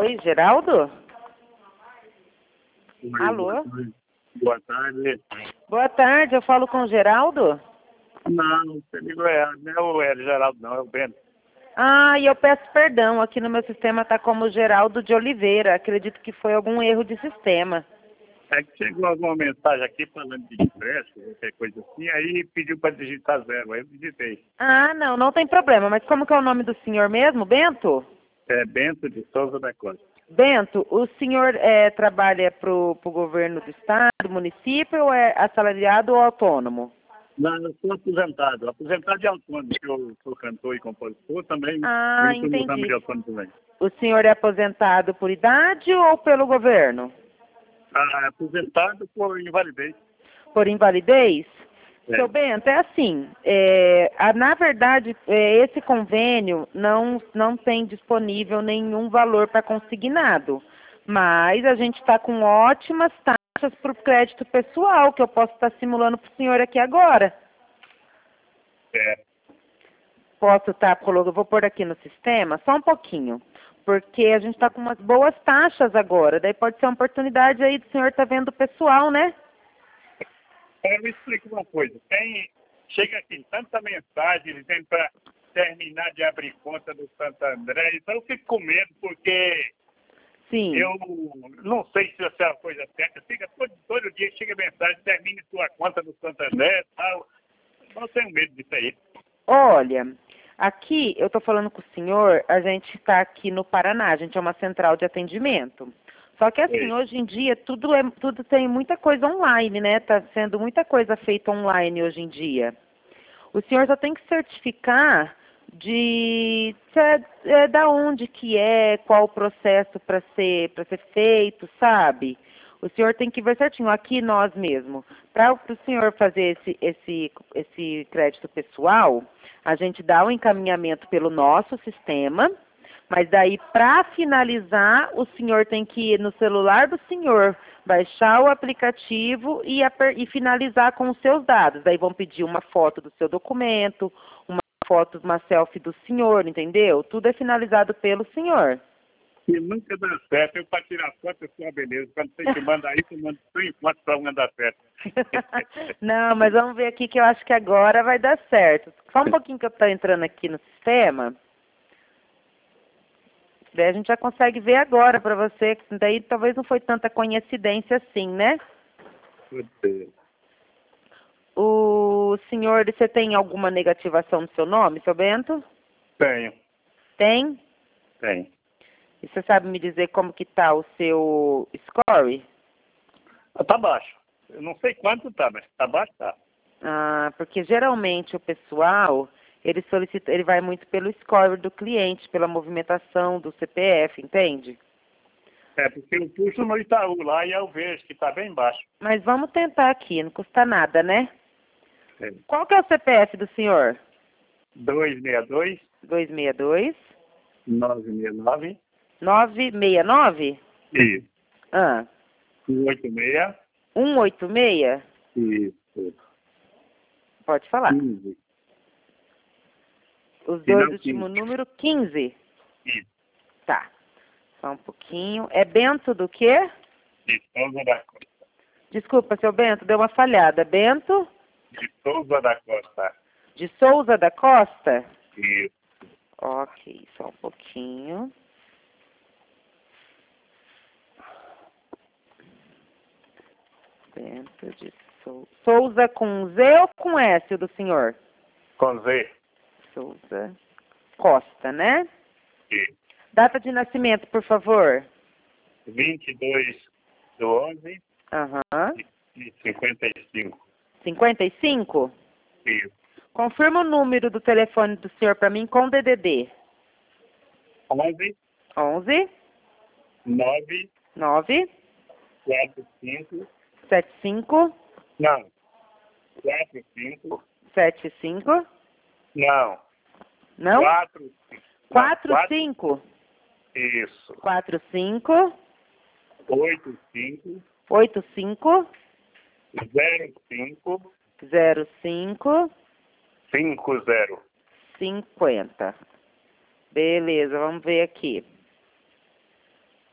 Oi, Geraldo? Oi, Alô? boa tarde. Boa tarde, eu falo com o Geraldo? Não, você ligou errado. Não é o Geraldo, não, é o Bento. Ah, e eu peço perdão, aqui no meu sistema está como Geraldo de Oliveira. Acredito que foi algum erro de sistema. É que chegou alguma mensagem aqui falando de empréstimo, qualquer coisa assim, aí pediu para digitar zero, aí eu digitei. Ah, não, não tem problema. Mas como que é o nome do senhor mesmo? Bento? É Bento de Souza da Costa. Bento, o senhor trabalha para o governo do estado, município, ou é assalariado ou autônomo? Não, eu sou aposentado. Aposentado de autônomo, que eu sou cantor e compositor, também Ah, estou no ramo entendi. de autônomo também. O senhor é aposentado por idade ou pelo governo? Ah, aposentado por invalidez. Por invalidez? É. Seu Bento, é assim, na verdade, esse convênio não tem disponível nenhum valor para consignado, mas a gente está com ótimas taxas para o crédito pessoal, que eu posso estar simulando para o senhor aqui agora. É. Posso estar colocando, vou pôr aqui no sistema, só um pouquinho, porque a gente está com umas boas taxas agora, daí pode ser uma oportunidade aí do senhor estar vendo o pessoal, né? Eu me explico uma coisa. Chega aqui tanta mensagem dizendo para terminar de abrir conta do Santo André, então eu fico com medo, porque Sim. eu não sei se essa é a coisa certa. Fica todo dia chega mensagem, termine sua conta do Santo André e tal. Eu tenho medo disso aí. Olha, aqui eu estou falando com o senhor, a gente está aqui no Paraná, a gente é uma central de atendimento. Só que assim, Sim. hoje em dia tudo tem muita coisa online, né? Está sendo muita coisa feita online hoje em dia. O senhor só tem que certificar de da onde que é, qual o processo para ser feito, sabe? O senhor tem que ver certinho, aqui nós mesmo. Para o senhor fazer esse crédito pessoal, a gente dá o encaminhamento pelo nosso sistema, mas daí, para finalizar, o senhor tem que ir no celular do senhor, baixar o aplicativo e finalizar com os seus dados. Daí vão pedir uma foto do seu documento, uma selfie do senhor, entendeu? Tudo é finalizado pelo senhor. E nunca dá certo. Eu para tirar foto, eu sou uma beleza. Quando você te manda aí, eu mando 100 fotos para uma dar certo. Não, mas vamos ver aqui que eu acho que agora vai dar certo. Só um pouquinho que eu estou entrando aqui no sistema. Daí a gente já consegue ver agora para você. Daí talvez não foi tanta coincidência assim, né? Pode ser. O senhor, você tem alguma negativação no seu nome, seu Bento? Tenho. Tem? Tenho. E você sabe me dizer como que tá o seu score? Tá baixo. Eu não sei quanto tá, mas tá baixo, tá. Ah, porque geralmente o pessoal, ele vai muito pelo score do cliente, pela movimentação do CPF, entende? É, porque eu puxo no Itaú lá e eu vejo que tá bem baixo. Mas vamos tentar aqui, não custa nada, né? É. Qual que é o CPF do senhor? 262 262 969 969? e Ah, 186 186? isso. Pode falar. 15. Os dois Final últimos 15. números, 15. Isso. Tá. Só um pouquinho. É Bento do quê? De Souza da Costa. Desculpa, seu Bento, deu uma falhada. Bento De Souza da Costa. de Souza da Costa? Isso. Ok, só um pouquinho. Bento de Souza. Souza com Z ou com S, o do senhor? Com Z. Souza Costa, né? Isso. Data de nascimento, por favor. 22/11 Aham. e 55. 55? Isso. Confirma o número do telefone do senhor para mim com DDD. 11 11 9 9 45. 75 Não. 45. 75. Não. Não? 4. 45 Isso. 45 85 85 05 05 50. 50. Beleza, vamos ver aqui.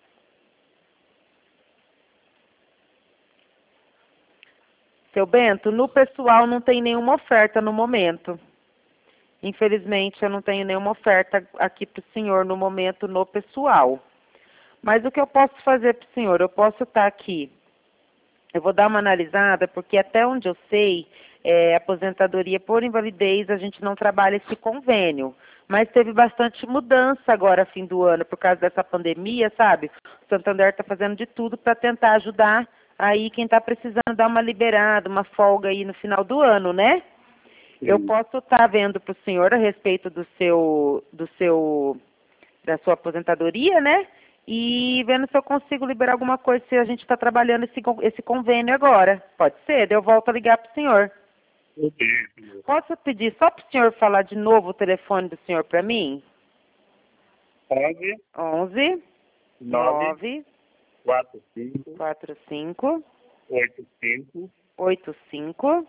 Seu Bento, no pessoal não tem nenhuma oferta no momento. Infelizmente, eu não tenho nenhuma oferta aqui para o senhor no momento no pessoal. Mas o que eu posso fazer para o senhor? Eu posso estar aqui. Eu vou dar uma analisada, porque até onde eu sei, aposentadoria por invalidez, a gente não trabalha esse convênio. Mas teve bastante mudança agora, fim do ano, por causa dessa pandemia, sabe? O Santander está fazendo de tudo para tentar ajudar aí quem está precisando dar uma liberada, uma folga aí no final do ano, né? Eu posso estar vendo para o senhor a respeito da sua aposentadoria, né? E vendo se eu consigo liberar alguma coisa, se a gente está trabalhando esse convênio agora. Pode ser? Daí eu volto a ligar para o senhor. Posso pedir só para o senhor falar de novo o telefone do senhor para mim? 11 9 45 85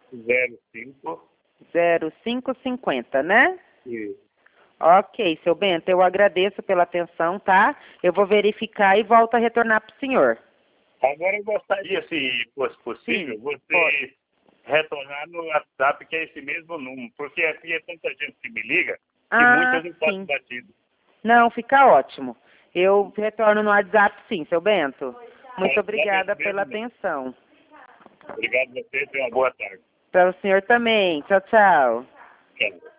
0550, né? Isso. Ok, seu Bento, eu agradeço pela atenção, tá? Eu vou verificar e volto a retornar para o senhor. Agora eu gostaria, se fosse possível, você retornar no WhatsApp, que é esse mesmo número, porque aqui é tanta gente que me liga, que muitas não passam batido. Não, fica ótimo. Eu retorno no WhatsApp, sim, seu Bento. Muito obrigada pela atenção. Obrigado a você, tenha uma boa tarde. Para o senhor também. Tchau, tchau. Tchau.